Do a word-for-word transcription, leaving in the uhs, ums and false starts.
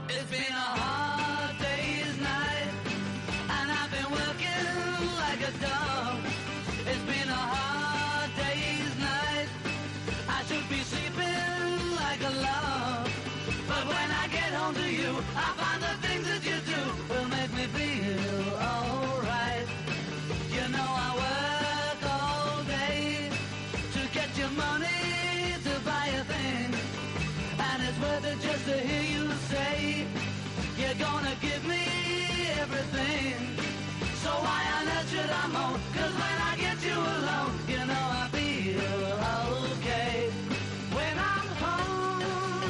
It's been a hard day's night, and I've been working like a dog. It's been a hard day's night, I should be sleeping like a log. But when I get home to you, I find the things that you do will make me feel alright. You know I work all day to get your money to buy a thing, and it's worth it just to hear you say you're gonna give me everything. So why on earth should I moan? 'Cause when